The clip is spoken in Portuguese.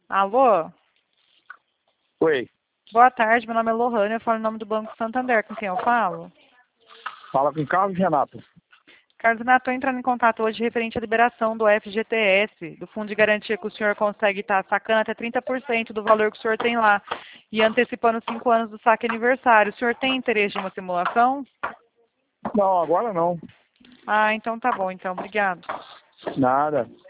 Alô? Oi, Boa tarde, meu nome é Lohane, eu falo em nome do Banco Santander, com quem eu falo? fala com Carlos Renato. Carlos Renato, estou entrando em contato hoje referente à liberação do FGTS, do Fundo de Garantia que o senhor consegue estar sacando até 30% do valor que o senhor tem lá e antecipando 5 anos do saque aniversário. O senhor tem interesse em uma simulação? Não, agora não. Ah, então tá bom, então, obrigado. Nada.